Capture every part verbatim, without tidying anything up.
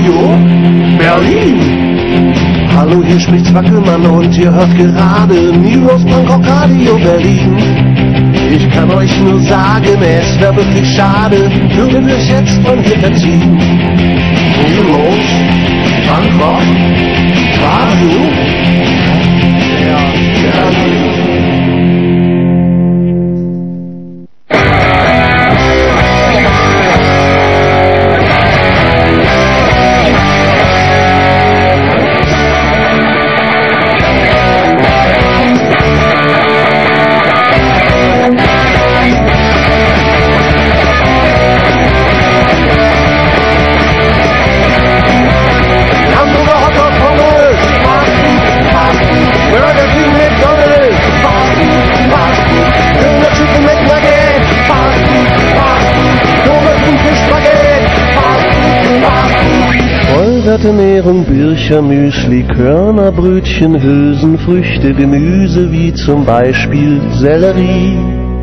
Radio Berlin. Hallo, hier spricht Zwackelmann und ihr hört gerade News Punkrock Radio Berlin. Ich kann euch nur sagen, es wäre wirklich schade, würden wir es jetzt von hier verziehen. News Punkrock Radio Berlin. Ernährung, Bircher, Müsli, Körnerbrötchen, Hülsenfrüchte, Gemüse wie zum Beispiel Sellerie.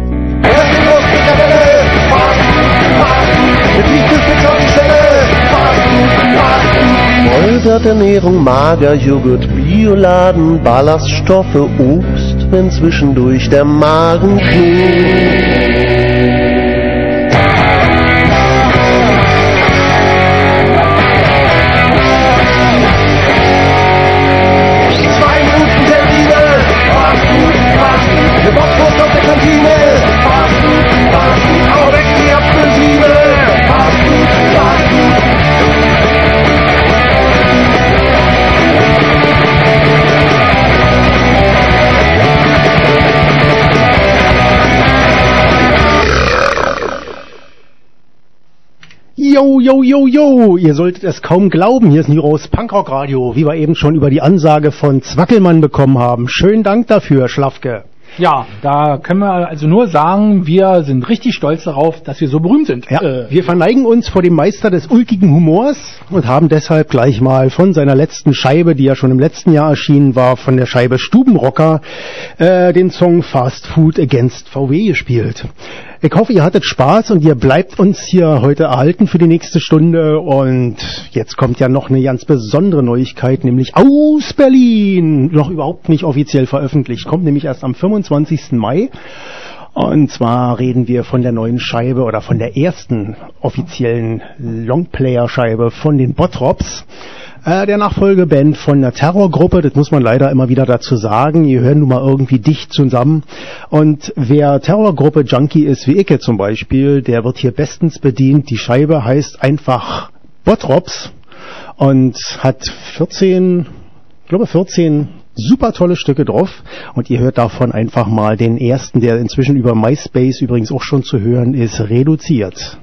Vollwerternährung, Magerjoghurt, Bioladen, Ballaststoffe, Obst, wenn zwischendurch der Magen knurrt. Yo, yo, yo, yo, ihr solltet es kaum glauben, hier ist Niros Punkrock Radio, wie wir eben schon über die Ansage von Zwackelmann bekommen haben. Schönen Dank dafür, Schlafke. Ja, da können wir also nur sagen, wir sind richtig stolz darauf, dass wir so berühmt sind. Ja, äh. wir verneigen uns vor dem Meister des ulkigen Humors und haben deshalb gleich mal von seiner letzten Scheibe, die ja schon im letzten Jahr erschienen war, von der Scheibe Stubenrocker, äh, den Song Fast Food Against V W gespielt. Ich hoffe, ihr hattet Spaß und ihr bleibt uns hier heute erhalten für die nächste Stunde. Und jetzt kommt ja noch eine ganz besondere Neuigkeit, nämlich aus Berlin. Noch überhaupt nicht offiziell veröffentlicht. Kommt nämlich erst am fünfundzwanzigsten Mai. Und zwar reden wir von der neuen Scheibe oder von der ersten offiziellen Longplayer-Scheibe von den Bottrops. Äh, der Nachfolgeband von der Terrorgruppe, das muss man leider immer wieder dazu sagen, die hören nun mal irgendwie dicht zusammen. Und wer Terrorgruppe Junkie ist, wie Icke zum Beispiel, der wird hier bestens bedient. Die Scheibe heißt einfach Bottrops und hat vierzehn, ich glaube vierzehn super tolle Stücke drauf. Und ihr hört davon einfach mal den ersten, der inzwischen über MySpace übrigens auch schon zu hören ist, Reduziert.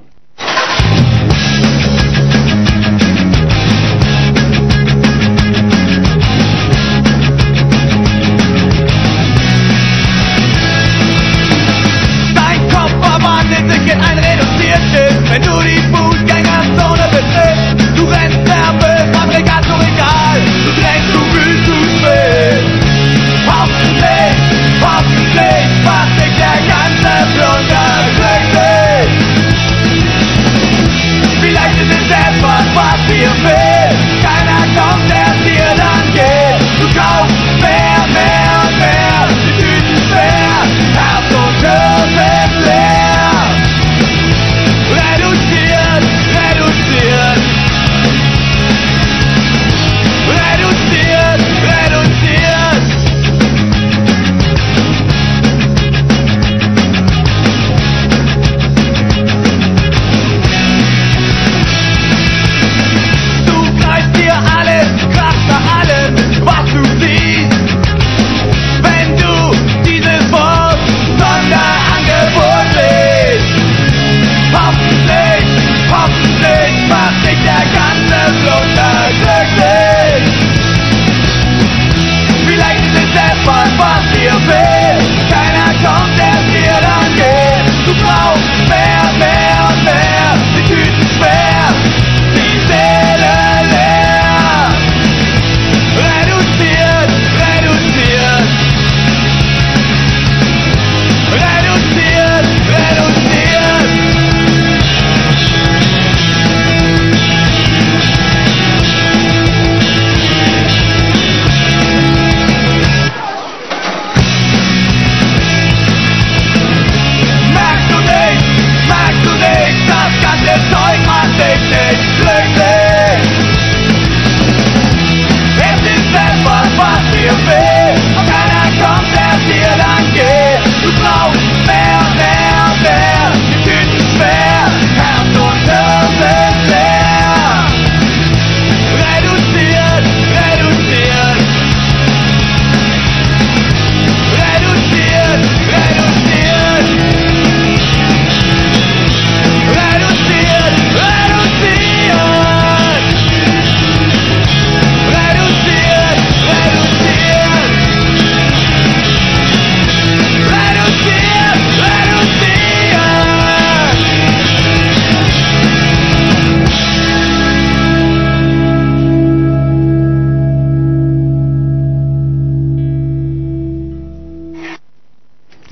Wenn du die Fußgängerzone betrittst, du rennst nervös am Regal zum Regal, du drängst, du wühlst, du schwitzt. Hoffentlich, hoffentlich macht dich der ganze Plunder glücklich.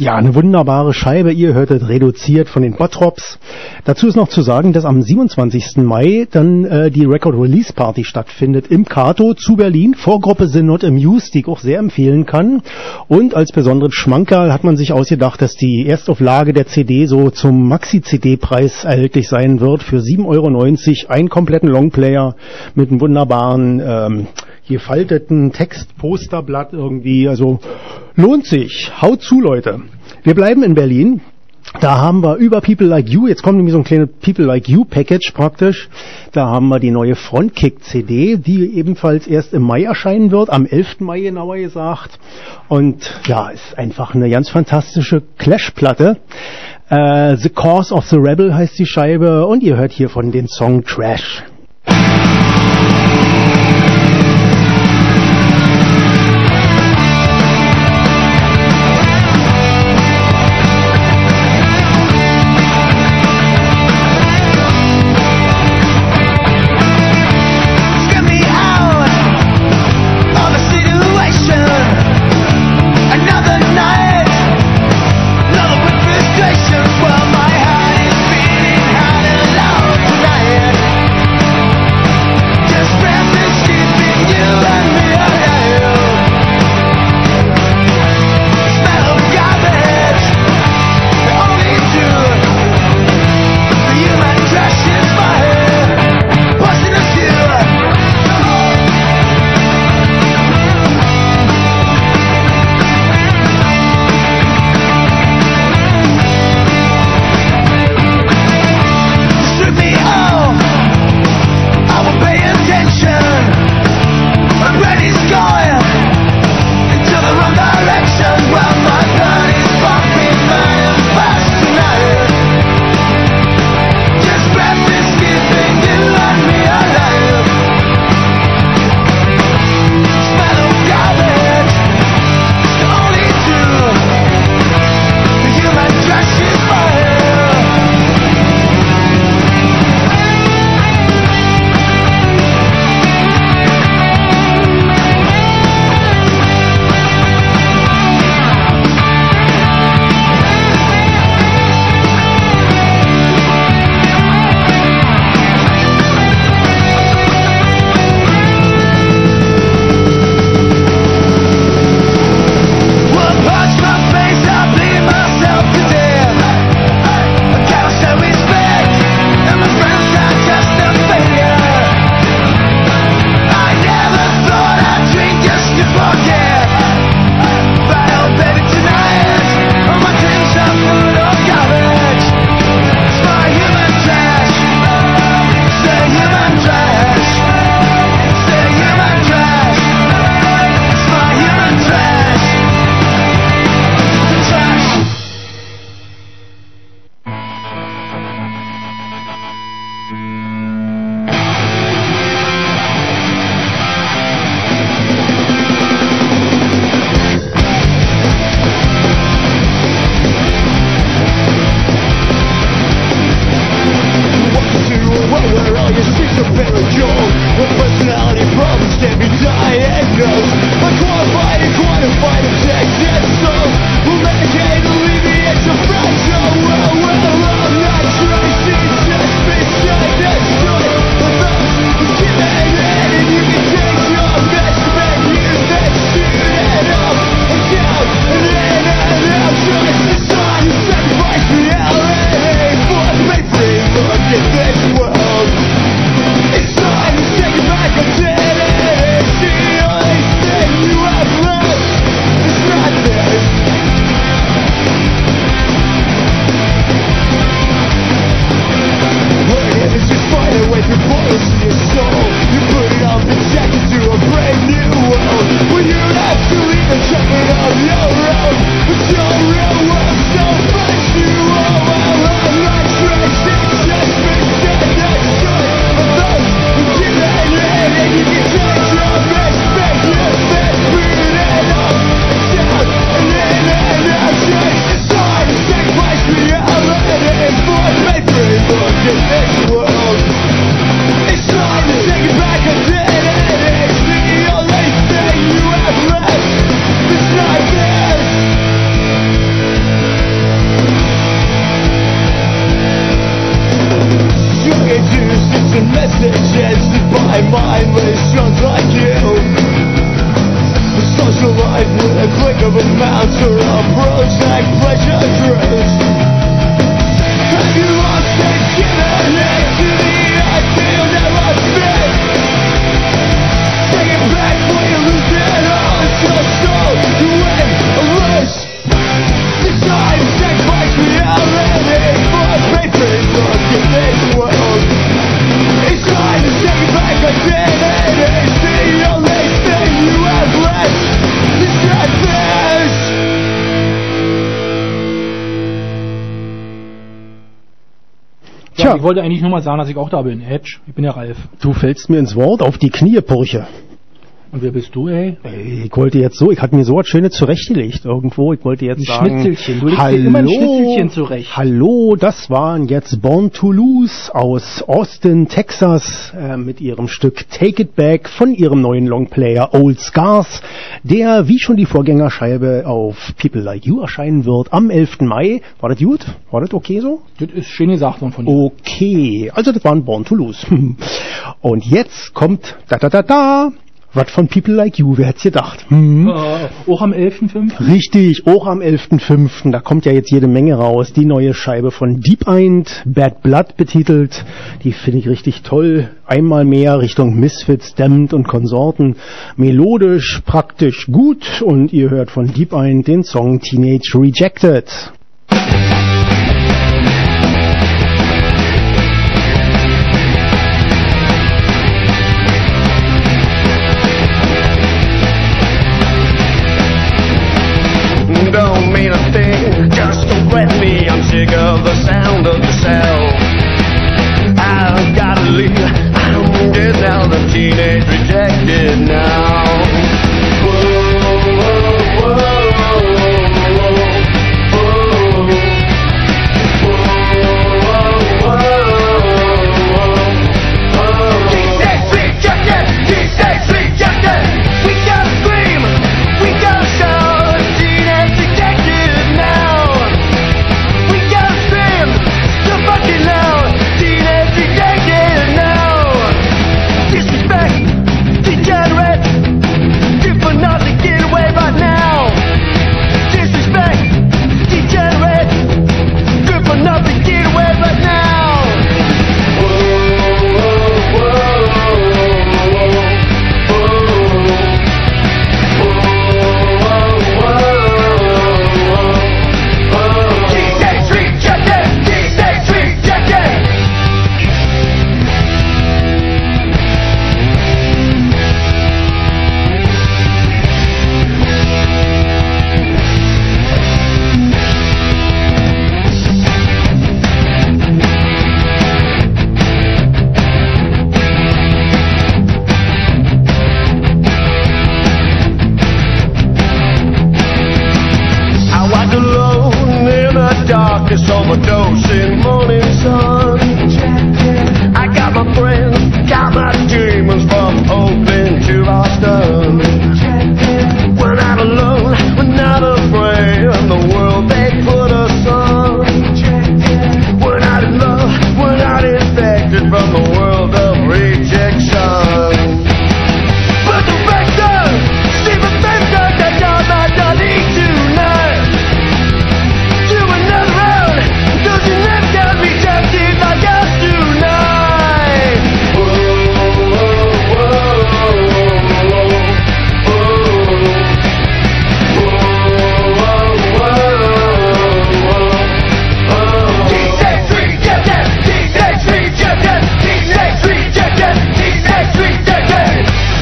Ja, eine wunderbare Scheibe. Ihr hörtet reduziert von den Bottrops. Dazu ist noch zu sagen, dass am siebenundzwanzigsten Mai dann äh, die Record Release Party stattfindet im Kato zu Berlin. Vorgruppe sind Not Amused, die ich auch sehr empfehlen kann. Und als besonderen Schmankerl hat man sich ausgedacht, dass die Erstauflage der C D so zum Maxi-C D-Preis erhältlich sein wird für sieben Euro neunzig. Einen kompletten Longplayer mit einem wunderbaren ähm, gefalteten Textposterblatt irgendwie. Also lohnt sich. Haut zu, Leute. Wir bleiben in Berlin. Da haben wir über People Like You, jetzt kommt nämlich so ein kleines People Like You Package praktisch. Da haben wir die neue Frontkick C D, die ebenfalls erst im Mai erscheinen wird, am elften Mai genauer gesagt. Und ja, ist einfach eine ganz fantastische Clash-Platte. Äh, The Cause of the Rebel heißt die Scheibe und ihr hört hier von den Song Trash. Well, my heart is beating hard and loud tonight. messages by mindless drunk like you. Social life with a click of a mouse or a Prozac pleasure cruise. Have you lost it? Given it to the ideal never fit. Take it back when you lose it all. It's your soul, you win or lose. Decide to sacrifice reality for a paper look in this world. It's time to take back identity. It's the only thing you have left. This is Ja, ich wollte eigentlich nur mal sagen, dass ich auch da bin. Edge, ich bin der Ralf. Du fällst mir ins Wort, auf die Knie, Purche. Und wer bist du, ey? Ich wollte jetzt so, ich hatte mir so was Schönes zurechtgelegt irgendwo. Ich wollte jetzt ein sagen, Schnitzelchen. Du legst hallo, dir immer ein Schnitzelchen zurecht. Hallo, das waren jetzt Born to Lose aus Austin, Texas, äh, mit ihrem Stück Take It Back von ihrem neuen Longplayer Old Scars, der wie schon die Vorgängerscheibe auf People Like You erscheinen wird am elften Mai. War das gut? War das okay so? Das ist schön gesagt von dir. Okay, also das waren Born to Lose. Und jetzt kommt da da da da. Was von People Like You, wer hätt's gedacht? Hm? Äh, auch am elften fünften Richtig, auch am elften fünften Da kommt ja jetzt jede Menge raus. Die neue Scheibe von Deep Eind, Bad Blood betitelt. Die finde ich richtig toll. Einmal mehr Richtung Misfits, Damned und Konsorten. Melodisch, praktisch gut. Und ihr hört von Deep Eind den Song Teenage Rejected. Don't mean a thing, just arrest me. I'm sick of the sound of the cell. I've gotta leave. I'm just out of teenage rejected now. Whoa, whoa, whoa, whoa, whoa, whoa. Teenage rejected, teenage rejected. We gotta scream, we gotta shout. Overdosing morning sun. I got my friends, got my demons from Oakland to Boston. We're not alone, we're not afraid of the world they put us on. We're not in love, we're not infected from the world of rejection. But the rector, Stephen Benson, that got my dolly tonight. Do another round, cause you never got rejected like us tonight. Whoa, whoa, whoa, whoa, whoa, whoa, whoa. Teenage rejected, teenage rejected, teenage rejected, teenage rejected.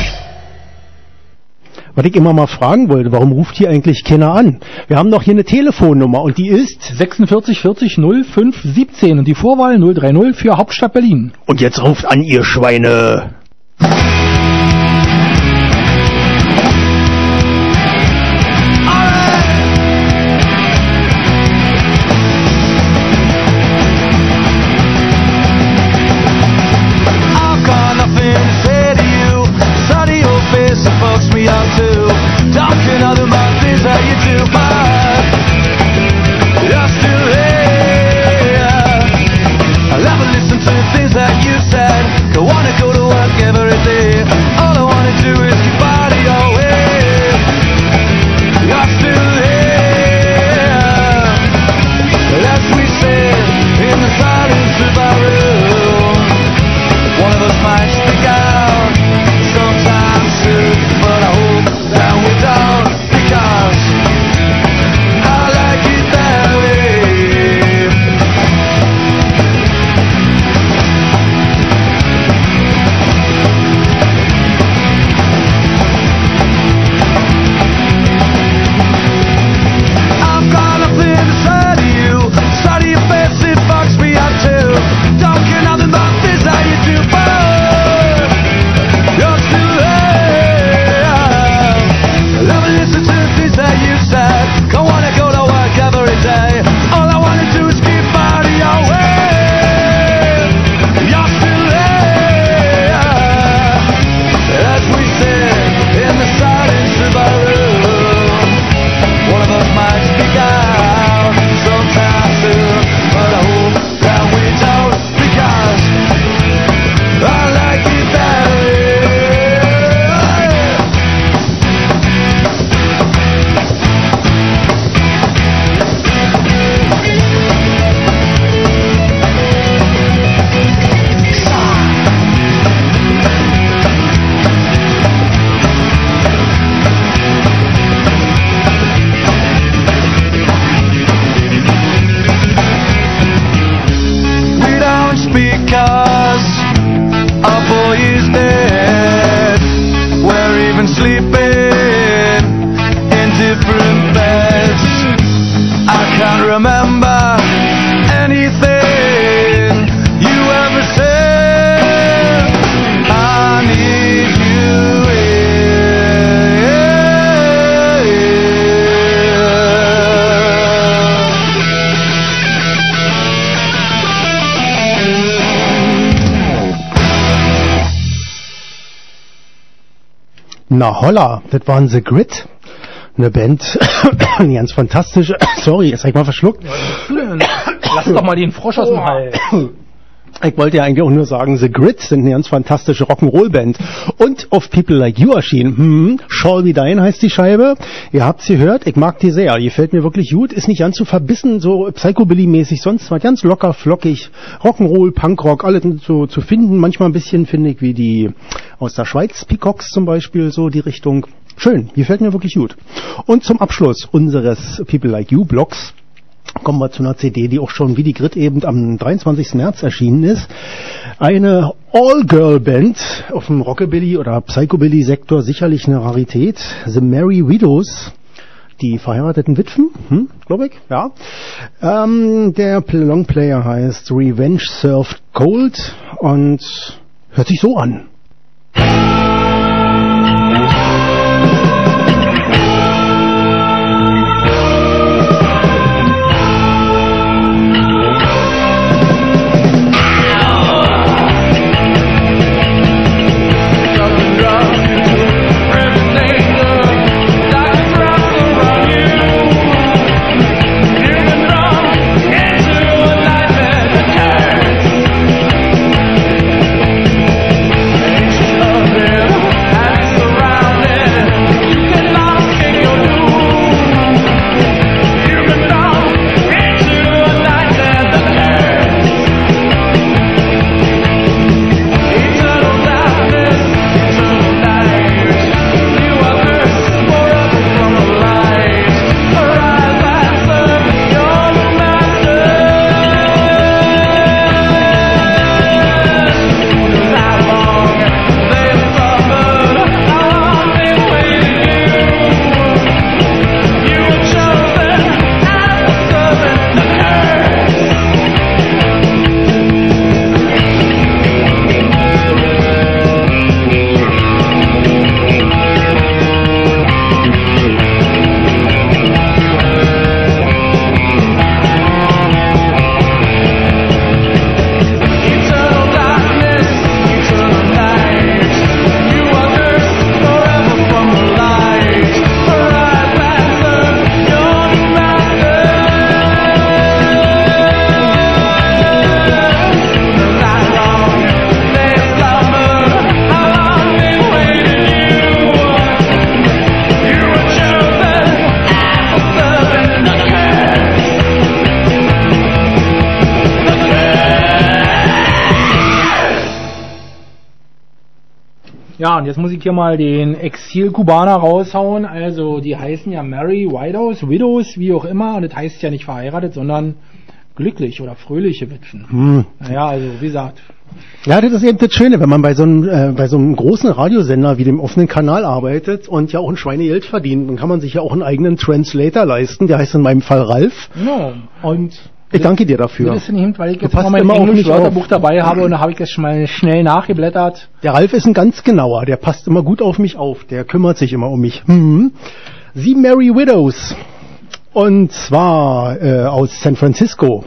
Was ich immer mal fragen wollte, warum ruft hier eigentlich keiner an? Wir haben doch hier eine Telefonnummer und die ist sechsundvierzig vierzig null fünf siebzehn und die Vorwahl null drei null für Hauptstadt Berlin. Und jetzt ruft an, ihr Schweine! I've got nothing to say to you. Sight of your face that fucks me up too. Talking other my things that you do, but you're still here. I'll never listen to the things that you said. Go sleeping in different beds. I can't remember anything you ever said. I need you Na holla, das waren The Grit, eine Band, eine ganz fantastische, sorry, jetzt hab ich mal verschluckt. Lass doch mal den Frosch aus dem Hals. Ich wollte ja eigentlich auch nur sagen, The Grit sind eine ganz fantastische Rock'n'Roll-Band und auf People Like You erschienen. Hm, Shall We Die heißt die Scheibe. Ihr habt's gehört, ich mag die sehr. Die gefällt mir wirklich gut, ist nicht ganz so verbissen, so Psychobilly-mäßig, sonst war ganz locker, flockig, Rock'n'Roll, Punkrock, alles so zu finden. Manchmal ein bisschen, finde ich, wie die aus der Schweiz, Peacocks zum Beispiel, so die Richtung. Schön, gefällt mir wirklich gut. Und zum Abschluss unseres People Like You Blogs kommen wir zu einer C D, die auch schon wie die Grit eben am dreiundzwanzigsten März erschienen ist. Eine All-Girl-Band auf dem Rockabilly- oder Psychobilly-Sektor, sicherlich eine Rarität. The Merry Widows, die verheirateten Witwen, hm, glaube ich, ja. Ähm, der Longplayer heißt Revenge Served Cold und hört sich so an. Ja, und jetzt muss ich hier mal den Exil-Kubaner raushauen. Also, die heißen ja Merry Widows, Widows, wie auch immer. Und das heißt ja nicht verheiratet, sondern glücklich oder fröhliche Witwen. Hm. Naja, also, wie gesagt. Ja, das ist eben das Schöne, wenn man bei so einem, äh, bei so einem großen Radiosender wie dem offenen Kanal arbeitet und ja auch ein Schweinegeld verdient, dann kann man sich ja auch einen eigenen Translator leisten. Der heißt in meinem Fall Ralf. Ja, und ich danke dir dafür. Das ist nicht, weil ich jetzt mal mein Englisch-Wörterbuch dabei habe und da habe ich das schon mal schnell nachgeblättert. Der Ralf ist ein ganz genauer, der passt immer gut auf mich auf, der kümmert sich immer um mich. Hm. The Merry Widows. Und zwar äh, aus San Francisco.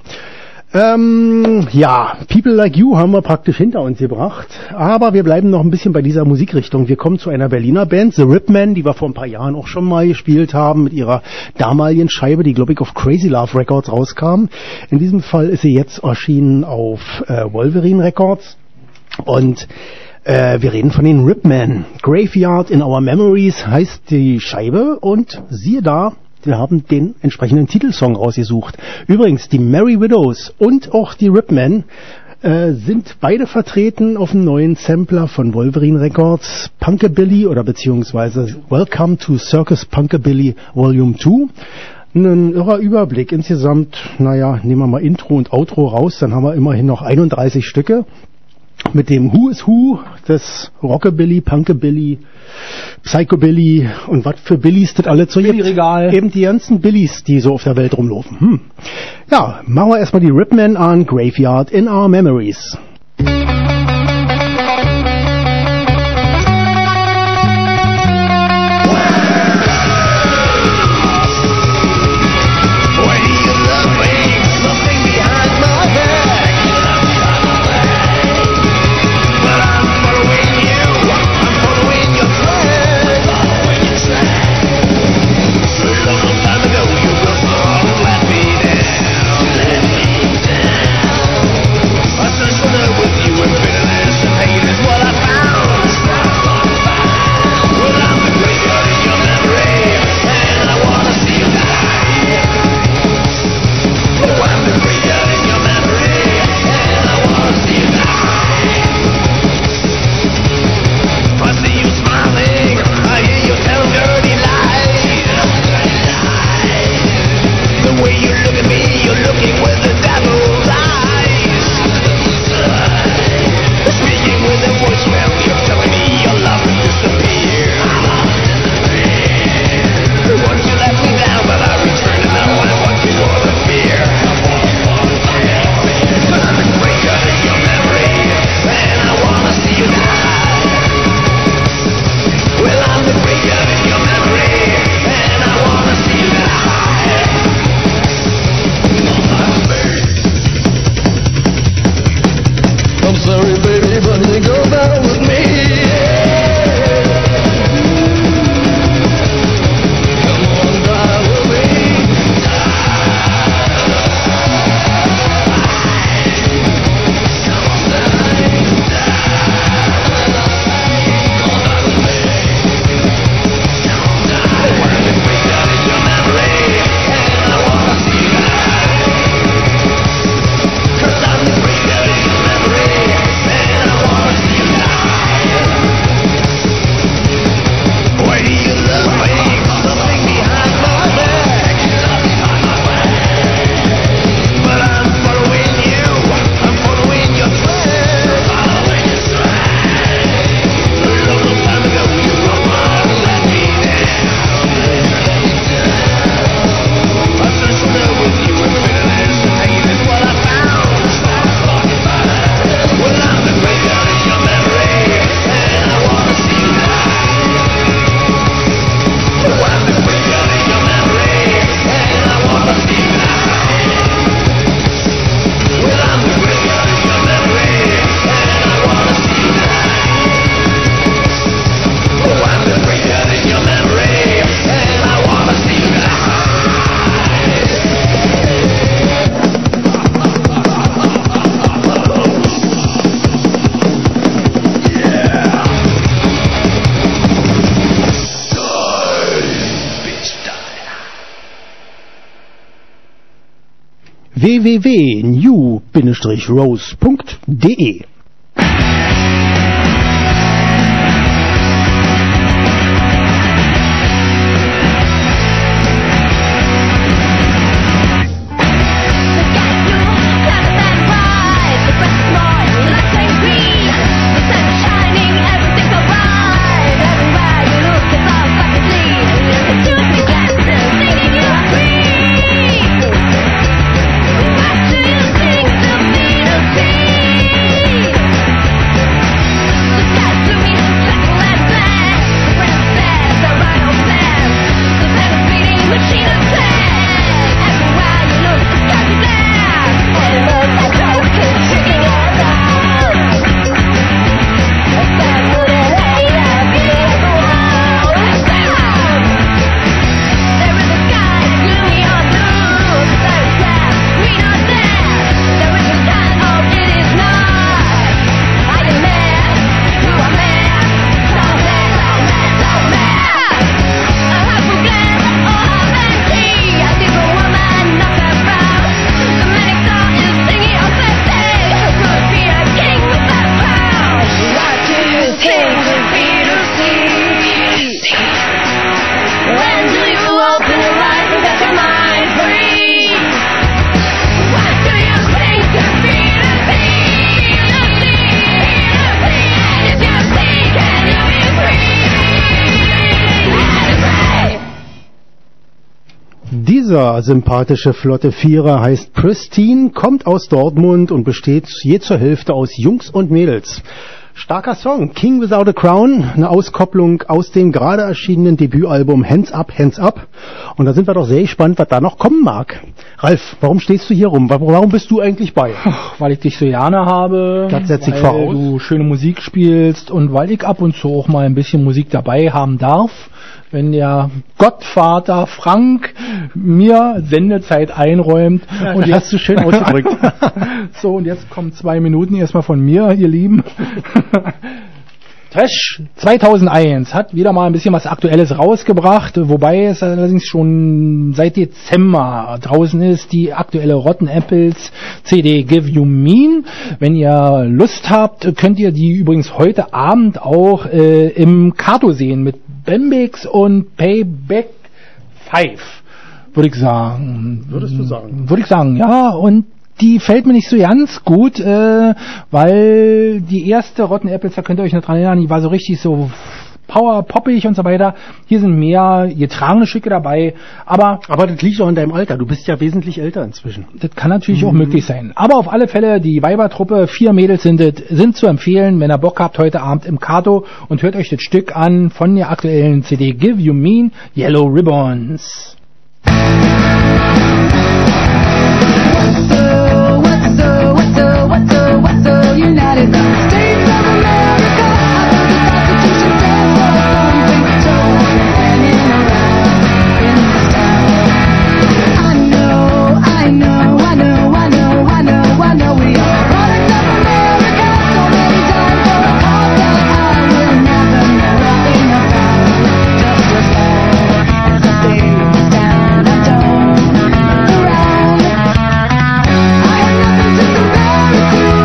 Ähm, ja, People Like You haben wir praktisch hinter uns gebracht, aber wir bleiben noch ein bisschen bei dieser Musikrichtung. Wir kommen zu einer Berliner Band, The Ripmen, die wir vor ein paar Jahren auch schon mal gespielt haben mit ihrer damaligen Scheibe, die glaube ich auf Crazy Love Records rauskam. In diesem Fall ist sie jetzt erschienen auf äh, Wolverine Records und äh, wir reden von den Ripmen. Graveyard in Our Memories heißt die Scheibe und siehe da, wir haben den entsprechenden Titelsong rausgesucht. Übrigens, die Merry Widows und auch die Ripmen äh, sind beide vertreten auf dem neuen Sampler von Wolverine Records, Punkabilly oder beziehungsweise Welcome to Circus Punkabilly Volume zwei. Ein irrer Überblick. Insgesamt, naja, nehmen wir mal Intro und Outro raus, dann haben wir immerhin noch einunddreißig Stücke. mit dem Who is Who des Rockabilly, Punkabilly, Psychobilly und was für Billys das alle so gibt. Billy-Regal. Eben die ganzen Billys, die so auf der Welt rumlaufen. Hm. Ja, machen wir erstmal die Ripmen an, Graveyard in Our Memories. w w w punkt new Bindestrich rose punkt d e Thank you. Dieser sympathische flotte Vierer heißt Pristine, kommt aus Dortmund und besteht je zur Hälfte aus Jungs und Mädels. Starker Song, King Without a Crown, eine Auskopplung aus dem gerade erschienenen Debütalbum Hands Up, Hands Up. Und da sind wir doch sehr gespannt, was da noch kommen mag. Ralf, warum stehst du hier rum? Warum bist du eigentlich bei? Ach, weil ich dich so gerne habe, das setzt sich weil voraus. Du schöne Musik spielst und weil ich ab und zu auch mal ein bisschen Musik dabei haben darf. Wenn der Gottvater Frank mir Sendezeit einräumt. Ja, und das hast du schön ausgedrückt. So, und jetzt kommen zwei Minuten erstmal von mir, ihr Lieben. Trash zweitausendeins hat wieder mal ein bisschen was Aktuelles rausgebracht, wobei es allerdings schon seit Dezember draußen ist, die aktuelle Rotten Apples C D Give You Mean. Wenn ihr Lust habt, könnt ihr die übrigens heute Abend auch äh, im Kato sehen mit Bembix und Payback fünf, würde ich sagen. Würdest du sagen? Würde ich sagen, ja, und die fällt mir nicht so ganz gut, äh, weil die erste Rotten Apples, da könnt ihr euch noch dran erinnern, die war so richtig so power-poppig und so weiter. Hier sind mehr getragene Stücke dabei, aber... Aber das liegt auch in deinem Alter, du bist ja wesentlich älter inzwischen. Das kann natürlich Mhm. auch möglich sein. Aber auf alle Fälle, die Weibertruppe, vier Mädels sind es, sind zu empfehlen, wenn ihr Bock habt, heute Abend im Kato und hört euch das Stück an von der aktuellen C D Give You Mean, Yellow Ribbons. United States of America, the Constitution stands for something so hanging around in the sky. I know, I know, I know, I know, I know, I know we are products of America. So many times for a cause that I will never know nothing about. Just as long as I stay down, I don't look around. I have nothing to compare it to.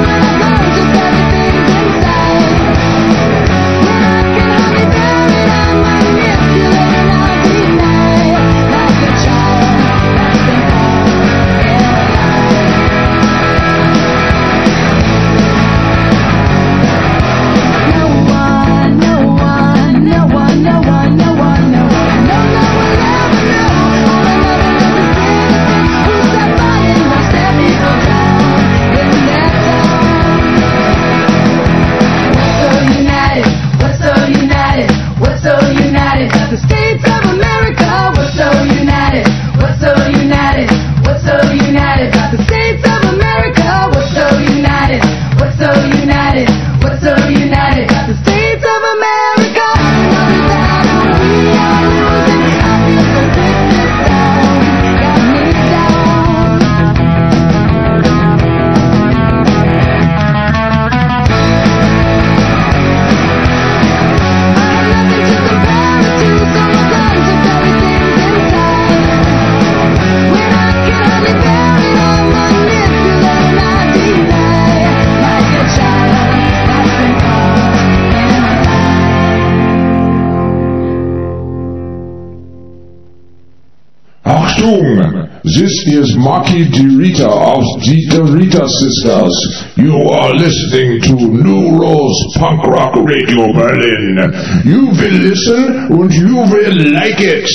This is Marky DeRita of the DeRita Sisters. You are listening to New Rose Punk Rock Radio Berlin. You will listen and you will like it.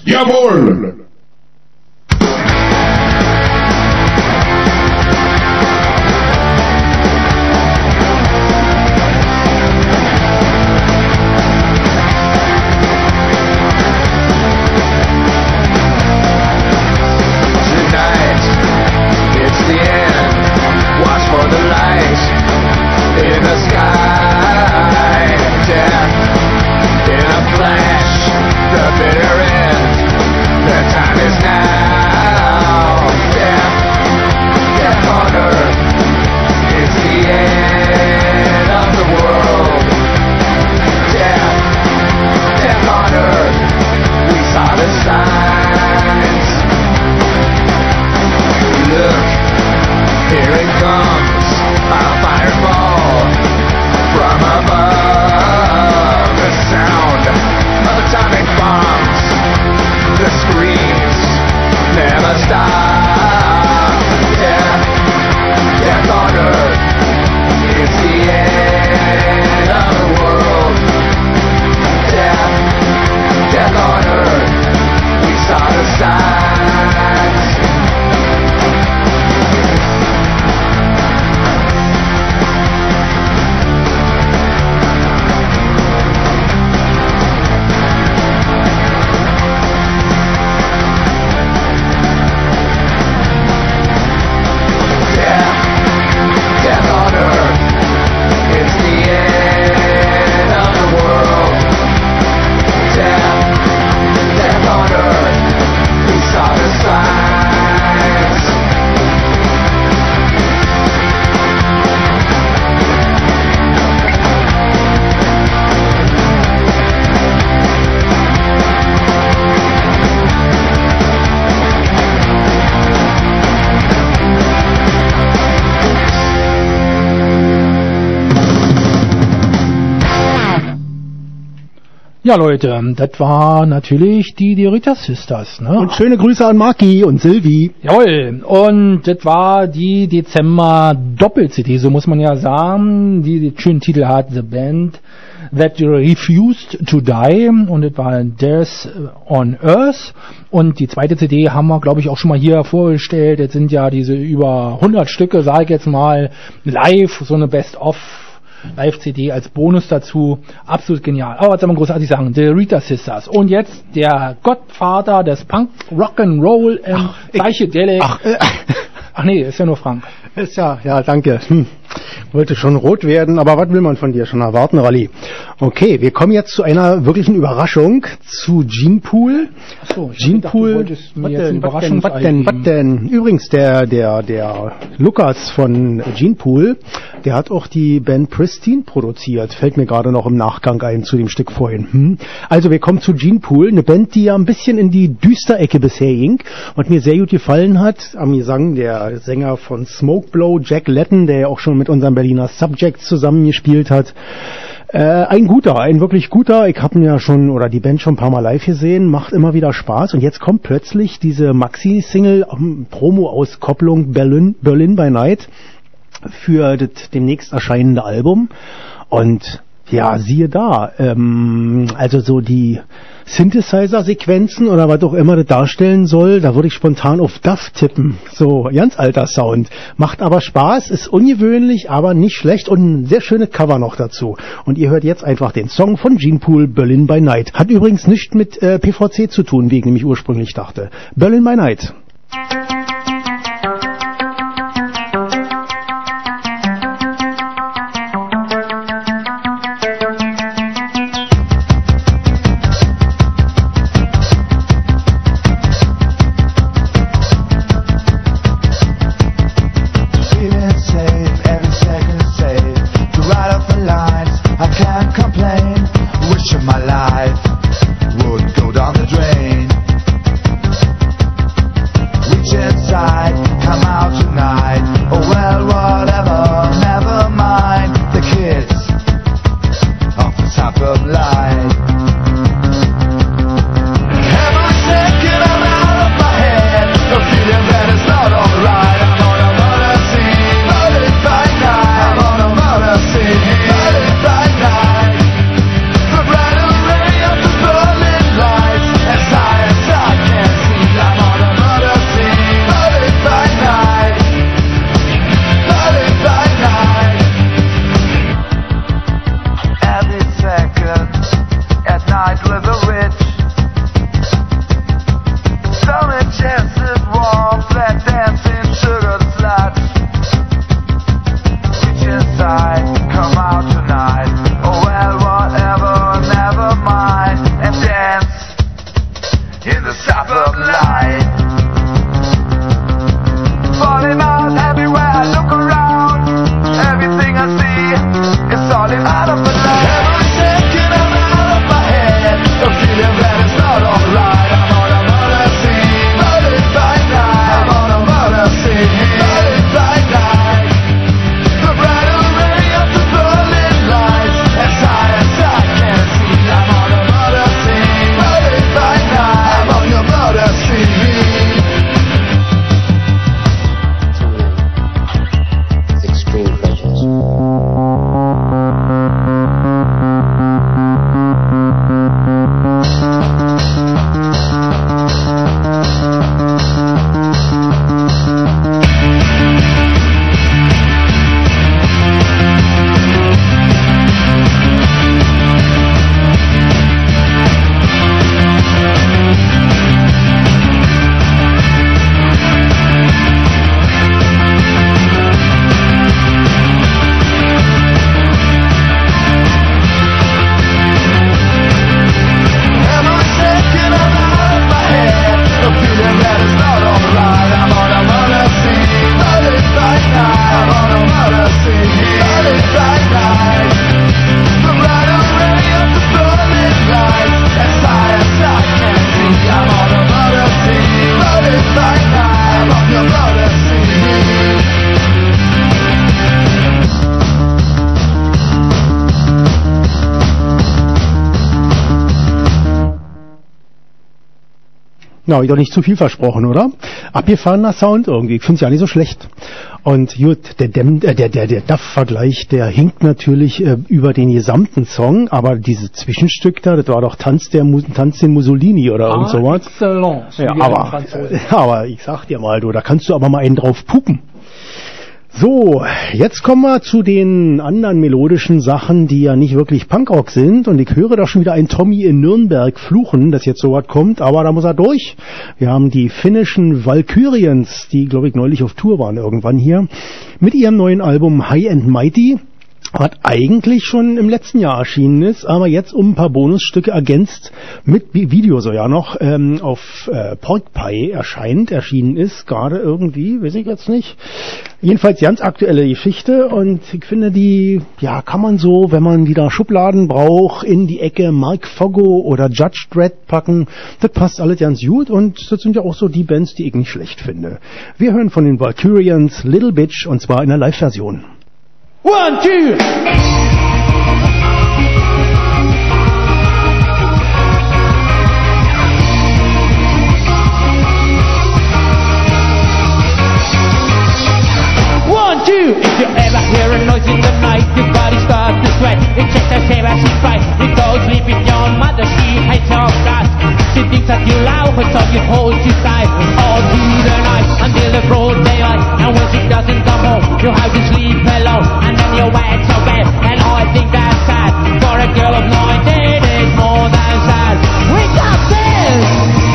Jawohl! Death in a flash, the bitter end, the time. Ja, Leute, das war natürlich die Derrida Sisters, ne? Und schöne Grüße an Marki und Silvi. Jawohl, und das war die Dezember Doppel-C D, so muss man ja sagen, die den schönen Titel hat, The Band That Refused to Die, und das war Death on Earth, und die zweite C D haben wir, glaube ich, auch schon mal hier vorgestellt. Das sind ja diese über hundert Stücke, sage ich jetzt mal, live, so eine Best-of Live-C D als Bonus dazu. Absolut genial. Aber was soll man großartig sagen? The Rita Sisters. Und jetzt der Gottvater des Punk, Rock'n'Roll und Psychedelic. Ach, äh, Ach nee, ist ja nur Frank. ist ja, ja, danke. Hm. Wollte schon rot werden, aber was will man von dir schon erwarten, Rally? Okay, wir kommen jetzt zu einer wirklichen Überraschung, zu Genepool. Achso, ich Genepool. dachte, du wolltest mir Was jetzt ein denn, was denn, was Überraschungsei denn, was geben. denn? Übrigens, der, der, der Lukas von Genepool, der hat auch die Band Pristine produziert. Fällt mir gerade noch im Nachgang ein zu dem Stück vorhin. Hm. Also wir kommen zu Genepool, eine Band, die ja ein bisschen in die Düsterecke bisher ging und mir sehr gut gefallen hat. Am Gesang der Sänger von Smokeblow, Jack Latton, der ja auch schon mit unserem Berliner Subject zusammengespielt hat. Äh, ein guter, ein wirklich guter. Ich habe ihn ja schon, oder die Band schon ein paar Mal live gesehen, macht immer wieder Spaß. Und jetzt kommt plötzlich diese Maxi-Single, ähm, Promo-Auskopplung Berlin, Berlin by Night für das demnächst erscheinende Album. Und ja, siehe da, ähm, also so die Synthesizer-Sequenzen oder was auch immer das darstellen soll, da würde ich spontan auf D A F tippen. So, ganz alter Sound. Macht aber Spaß, ist ungewöhnlich, aber nicht schlecht und ein sehr schönes Cover noch dazu. Und ihr hört jetzt einfach den Song von Genepool, Berlin by Night. Hat übrigens nichts mit äh, P V C zu tun, wie ich nämlich ursprünglich dachte. Berlin by Night. Feeling safe, every second safe. To ride off the lines, I can't complain. Wishing my life would go down the drain. Reach inside, come out tonight. Oh well, whatever, never mind. The kids off the top of light. Every second I'm out of my head. The feeling that it's not alright. I'm on a murder scene, murdered by night. I'm on a murder scene, murdered by night. The bright array of the Berlin lights, as high as I can see. I'm on a murder scene, murdered by night, murdered by night. Every second Na, hab ich doch nicht zu viel versprochen, oder? Abgefahrener Sound irgendwie. Ich finde es ja nicht so schlecht. Und gut, der Dem, äh, der, der, der Duff-Vergleich, der hinkt natürlich äh, über den gesamten Song, aber dieses Zwischenstück da, das war doch Tanz der Mus- Tanz den Mussolini oder irgend sowas. Excellence. Ja, wie wir aber, Franzosen. äh, aber ich sag dir mal, du, da kannst du aber mal einen drauf pupen. So, jetzt kommen wir zu den anderen melodischen Sachen, die ja nicht wirklich Punkrock sind. Und ich höre da schon wieder einen Tommy in Nürnberg fluchen, dass jetzt sowas kommt, aber da muss er durch. Wir haben die finnischen Valkyrians, die, glaube ich, neulich auf Tour waren irgendwann hier, mit ihrem neuen Album High and Mighty, was eigentlich schon im letzten Jahr erschienen ist, aber jetzt um ein paar Bonusstücke ergänzt mit Video so ja noch ähm, auf äh, PorcPie erscheint, erschienen ist, gerade irgendwie, weiß ich jetzt nicht. Jedenfalls ganz aktuelle Geschichte und ich finde die, ja, kann man so, wenn man wieder Schubladen braucht, in die Ecke Mark Foggo oder Judge Dredd packen. Das passt alles ganz gut und das sind ja auch so die Bands, die ich nicht schlecht finde. Wir hören von den Valkyrians Little Bitch und zwar in der Live-Version. One, two. One, two. If you ever hear a noise in the night, your body starts to sweat. It's just the same as she fight. You go sleep with your mother, she hates your guts. She thinks that you love her, so you hold you tight all through the night until the broad daylight. And when she doesn't come home, you have to sleep alone, and then you wait so bad. And I think that's sad for a girl of nineteen. It's more than sad. We got this.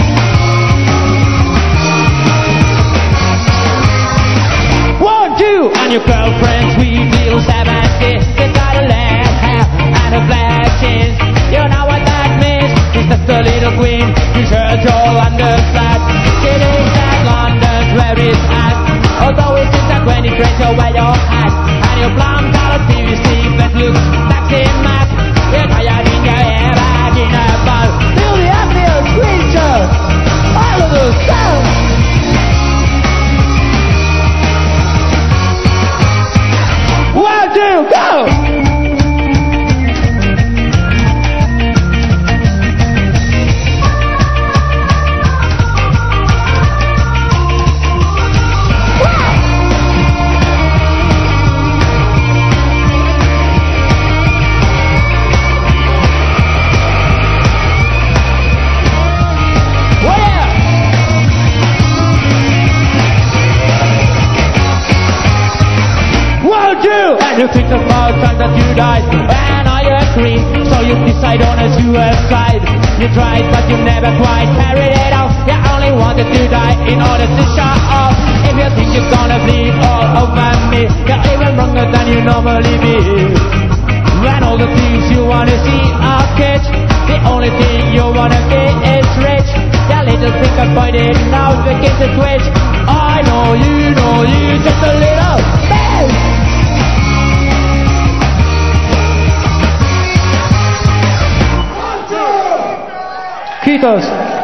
One, two, and your girlfriend's sweet little seventy. You got a red hair and a black jeans. You know what that means? She's just a little queen. You shirt all underflat. She thinks that London's where it's at. Although it's just like when it rains, you wear your hat. And your blonde collar P V C that looks taxi mat. You're tired in your hair back in a ball. Feel the happiest creature. All of the sounds. One, two, go! And you think about the time that you died, and I agree. So you decide on a suicide. You tried, but you never quite carried it out. You only wanted to die in order to shut up. If you think you're gonna bleed all over me, you're even wronger than you normally be. When all the things you wanna see are catch, the only thing you wanna get is rich. That little finger pointed out begins to twitch. I know you know you just a little bitch. Quitos.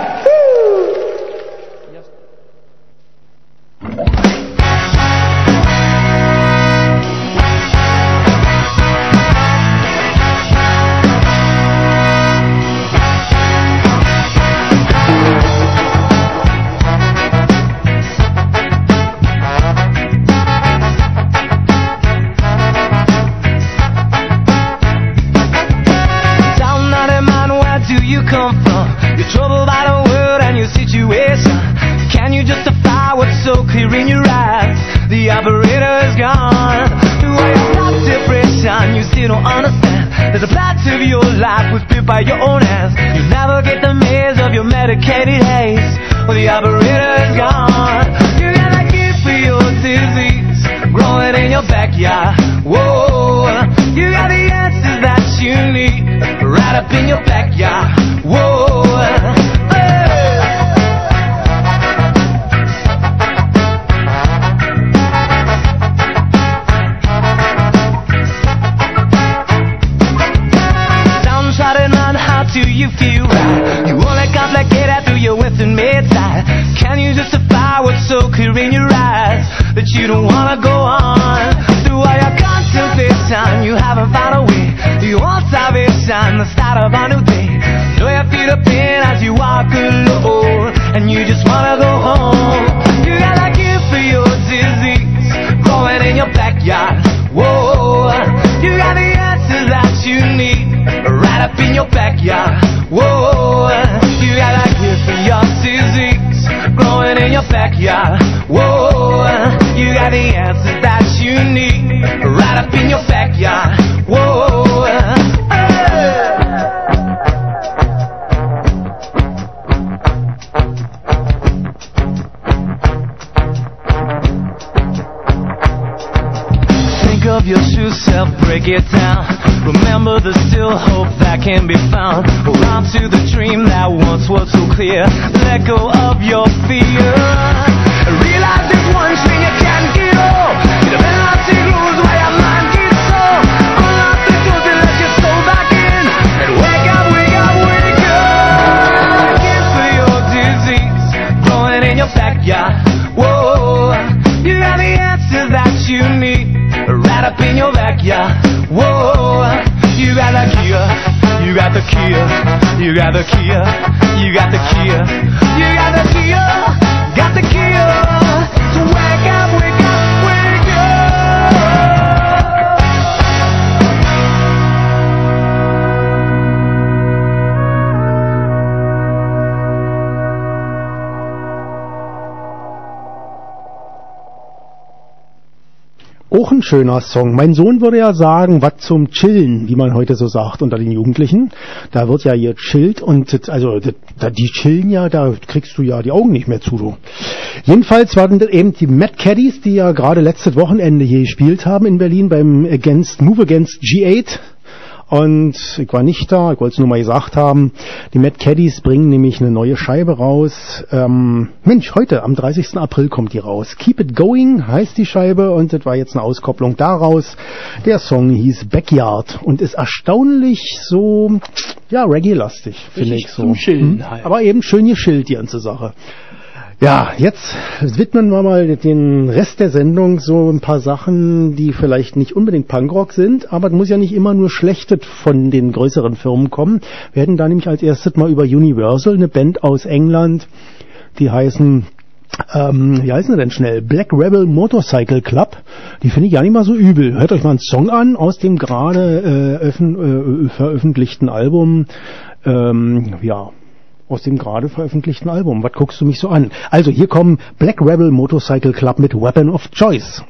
By your own hands, you navigate the maze of your medicated haze. Well, the operator is gone. You gotta keep for your disease growing in your backyard. Whoa, you got the answers that you need right up in your backyard. Whoa. Do you feel right? You wanna complicate it through your western mid-side. Can you justify what's so clear in your eyes that you don't wanna go on? Through all your contemplation, you haven't found a way. You want salvation, the start of a new day. Know you feel the pain as you walk alone, and you right up in your backyard. Whoa, you got a cure for your disease growing in your backyard. Whoa, you got the answers that you need right up in your backyard. Whoa, hey. Think of your true self, break it down. Remember there's still hope that can be found. Hold on to the dream that once was so clear. Let go of your fear. Realize there's one thing you can't get off. You don't have to lose while your mind gets so. Unlock the doors and let your soul back in. And wake up, wake up, wake up. Kiss for your disease growing in your backyard. Whoa, you got the answers that you need right up in your backyard. Whoa, you got the cure, you got the cure, you got the cure, you got the cure, you got the cure, got the cure. So wake up, wake up, wake up. Auch ein schöner Song. Mein Sohn würde ja sagen, was zum Chillen, wie man heute so sagt unter den Jugendlichen. Da wird ja hier chillt und das, also das, da, die chillen ja, da kriegst du ja die Augen nicht mehr zu. Du. Jedenfalls waren das eben die Mad Caddies, die ja gerade letztes Wochenende hier gespielt haben in Berlin beim Against Move Against G acht. Und ich war nicht da, ich wollte es nur mal gesagt haben. Die Mad Caddies bringen nämlich eine neue Scheibe raus. Ähm, Mensch, heute am dreißigsten April kommt die raus. Keep It Going heißt die Scheibe und das war jetzt eine Auskopplung daraus. Der Song hieß Backyard und ist erstaunlich so, ja, Reggae-lastig, finde ich so. Zum Chillen halt. Aber eben schön geschillt, die ganze Sache. Ja, jetzt widmen wir mal den Rest der Sendung so ein paar Sachen, die vielleicht nicht unbedingt Punkrock sind, aber es muss ja nicht immer nur Schlechtes von den größeren Firmen kommen. Wir hätten da nämlich als erstes mal über Universal, eine Band aus England, die heißen, ähm, wie heißen sie denn schnell? Black Rebel Motorcycle Club. Die finde ich gar nicht mal so übel. Hört euch mal einen Song an aus dem gerade äh, öffn- äh, veröffentlichten Album, ähm, ja, aus dem gerade veröffentlichten Album. Was guckst du mich so an? Also hier kommen Black Rebel Motorcycle Club mit Weapon of Choice.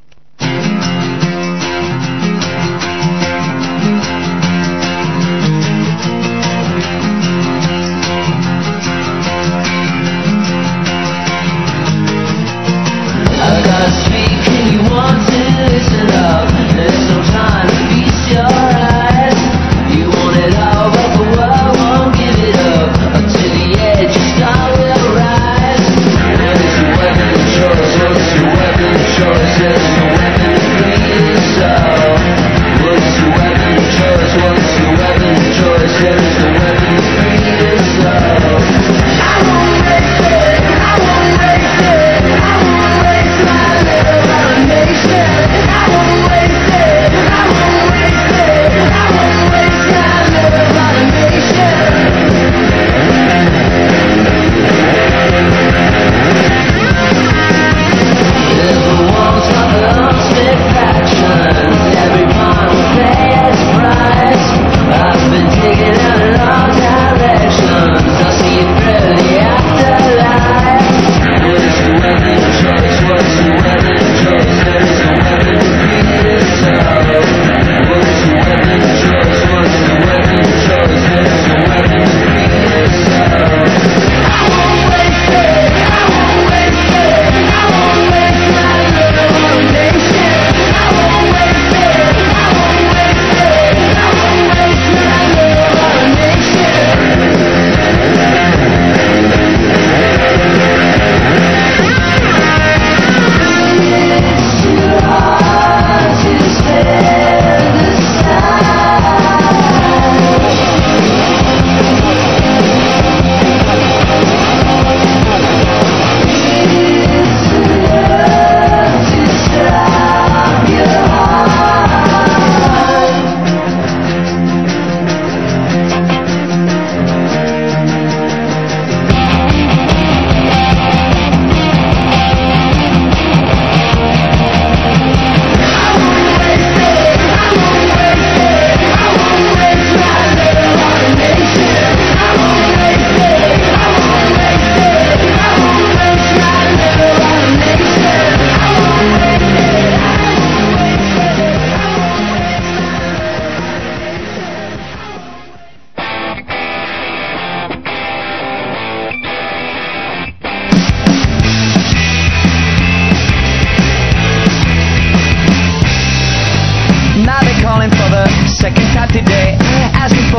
Never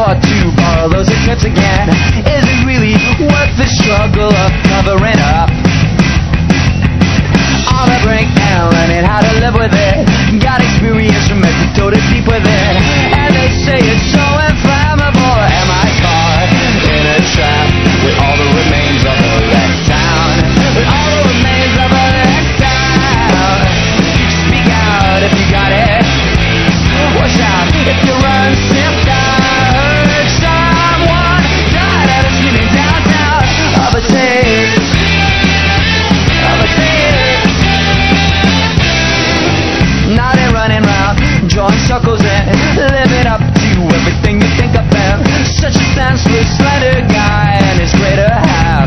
Or to borrow those tips again, is it really worth the struggle of covering up? On the brink and learning how to live with it. Got experience from it, toted deep within. And they say it's so inflammable. Am I caught in a trap with all the remains of a letdown? With all the remains of a letdown. Speak out if you got it. Watch out if you run, sniff down. Heard someone died at a screaming downtown of a taste. Of a taste. Now they're running round, drawing circles and living up to everything you think of them. Such a senseless, slender guy and his greater half.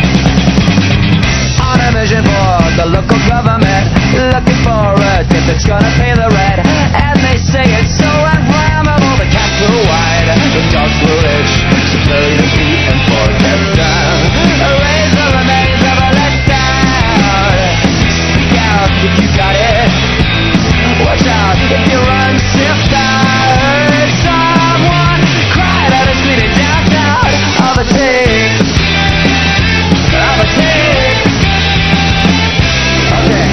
On a mission for the local government, looking for a tip that's gonna pay the rent. And they say it's so inflammable, the cats go wide, the dogs will itch, so clearly to beat and forget them. Erase the remains of a letdown. Speak out if you got it. Watch out if you run, sniff down. Heard someone cried out and screaming downtown of a taste. Of a taste. Okay.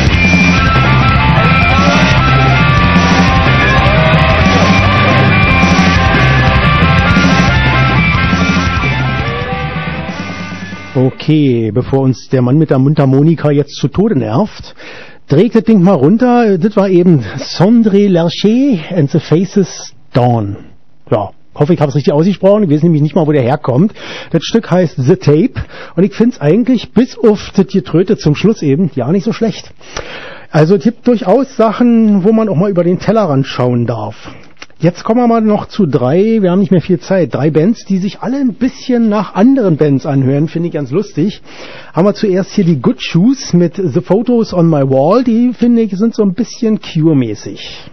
Okay, bevor uns der Mann mit der Mundharmonika jetzt zu Tode nervt, dreht das Ding mal runter. Das war eben Sondre Lerche and the Faces Dawn. Ja, hoffe ich habe es richtig ausgesprochen. Ich weiß nämlich nicht mal, wo der herkommt. Das Stück heißt The Tape und ich finde es eigentlich bis auf das Getröte zum Schluss eben ja nicht so schlecht. Also es gibt durchaus Sachen, wo man auch mal über den Tellerrand schauen darf. Jetzt kommen wir mal noch zu drei, wir haben nicht mehr viel Zeit, drei Bands, die sich alle ein bisschen nach anderen Bands anhören, finde ich ganz lustig. Haben wir zuerst hier die Good Shoes mit The Photos on My Wall, die finde ich sind so ein bisschen Cure-mäßig.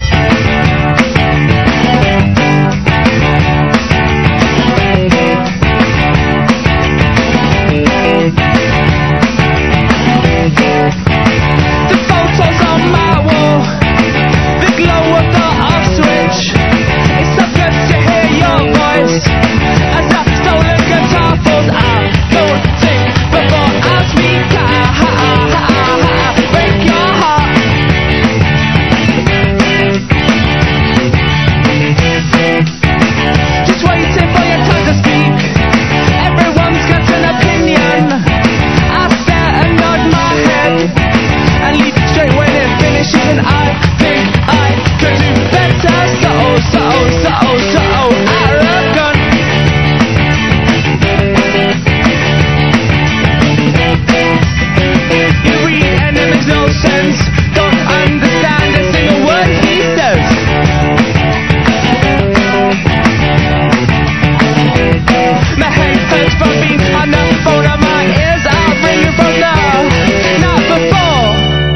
The photos on my wall, the glow of the off switch. It's so good to hear your voice as that stolen guitar falls out. Don't think before I speak. Ha ha ha ha. Break your heart. Just waiting for your time to speak. Everyone's got an opinion. I stare and nod my head and leave it straight when it finishes, and I think I could do better. So, so, so, so arrogant. You read and it makes no sense. Don't understand a single word he says. My head hurts from being on the phone and my ears are ringing from now. Not before.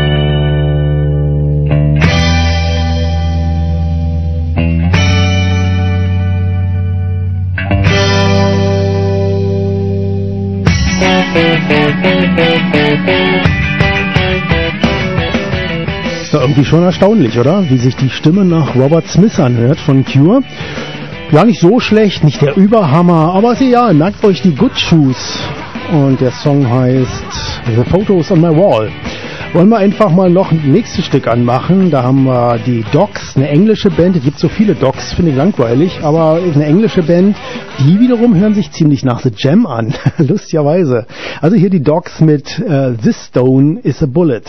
Ist doch irgendwie schon erstaunlich, oder? Wie sich die Stimme nach Robert Smith anhört von Cure. Ja, nicht so schlecht, nicht der Überhammer, aber ist egal, merkt euch die Good Shoes. Und der Song heißt The Photos on My Wall. Wollen wir einfach mal noch ein nächstes Stück anmachen. Da haben wir die Dogs, eine englische Band. Es gibt so viele Dogs, finde ich langweilig, aber eine englische Band. Die wiederum hören sich ziemlich nach The Jam an, lustigerweise. Also hier die Dogs mit uh, This Stone is a Bullet.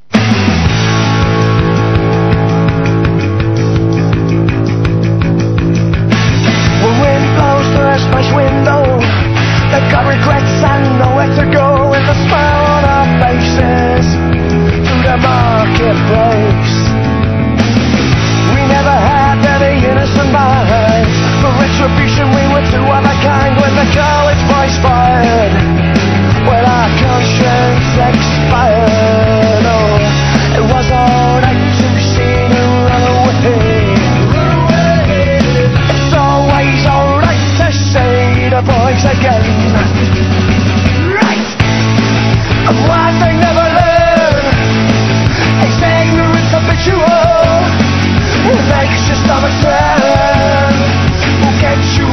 Smash window, they've got regrets and nowhere to go, with a smile on our faces through the marketplace. We never had any innocent minds. For retribution we were too of a kind. When the college boys fired, when our conscience expired, oh, it was alright to see you run away. It's always alright to say the boys again. Right! And what they never learn is ignorance habitual. Who makes your stomach turn? Who gets you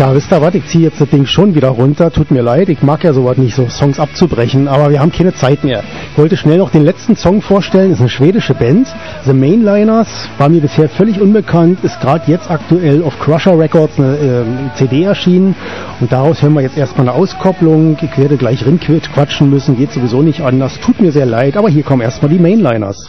Ja, wisst ihr was, ich ziehe jetzt das Ding schon wieder runter, tut mir leid, ich mag ja sowas nicht, so Songs abzubrechen, aber wir haben keine Zeit mehr. Ich wollte schnell noch den letzten Song vorstellen, ist eine schwedische Band, The Mainliners, war mir bisher völlig unbekannt, ist gerade jetzt aktuell auf Crusher Records eine äh, C D erschienen und daraus hören wir jetzt erstmal eine Auskopplung, ich werde gleich rinquatschen müssen, geht sowieso nicht anders, tut mir sehr leid, aber hier kommen erstmal die Mainliners.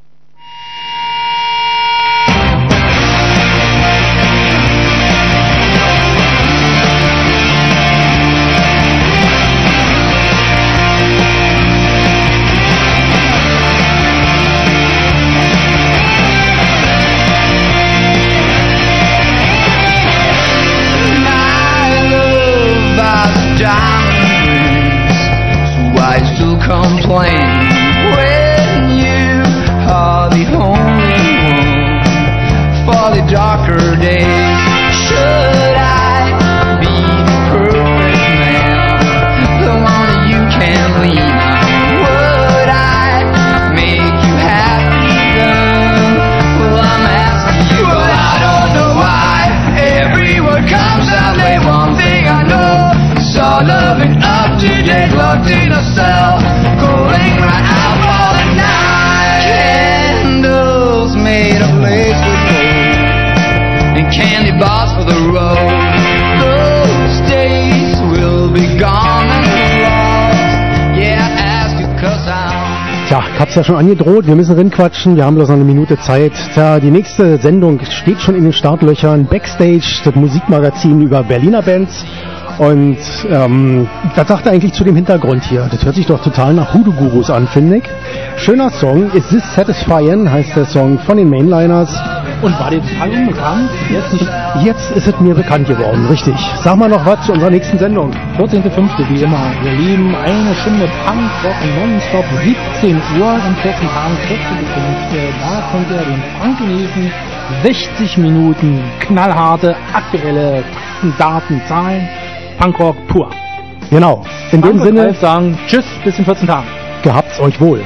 Ich hab's ja schon angedroht, wir müssen rinquatschen, wir haben bloß noch eine Minute Zeit. Tja, die nächste Sendung steht schon in den Startlöchern. Backstage, das Musikmagazin über Berliner Bands. Und ähm, das sagt er eigentlich zu dem Hintergrund hier. Das hört sich doch total nach Hoodoo Gurus an, finde ich. Schöner Song, Is This Satisfying, heißt der Song von den Mainliners. Und war dir total unbekannt? Jetzt nicht. Jetzt ist es mir bekannt geworden, richtig. Sag mal noch was zu unserer nächsten Sendung. vierzehnter fünfter wie immer. Wir lieben eine Stunde Punk, Rock und Nonstop, siebzehn Uhr in vierzehn Tagen, vierzehnter fünfter Da könnt ihr den Punk genießen. sechzig Minuten knallharte, aktuelle Fakten, Daten, Zahlen. Punkrock pur. Genau. In Punk dem Sinne sagen Tschüss, bis in vierzehn Tagen. Gehabt's euch wohl.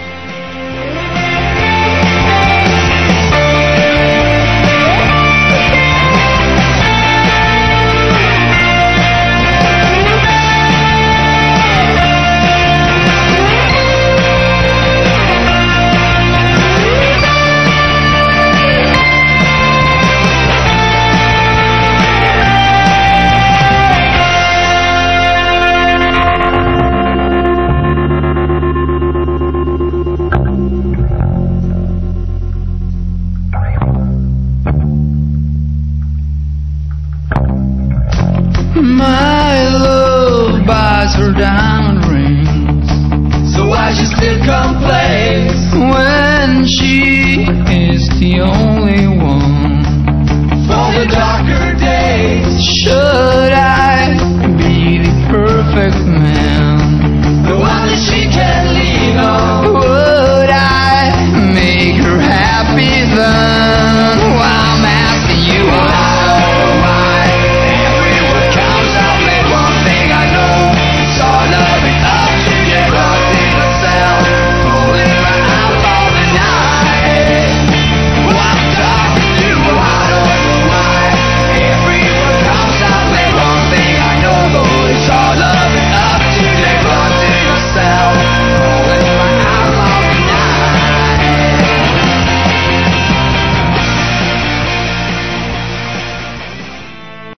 When she is the only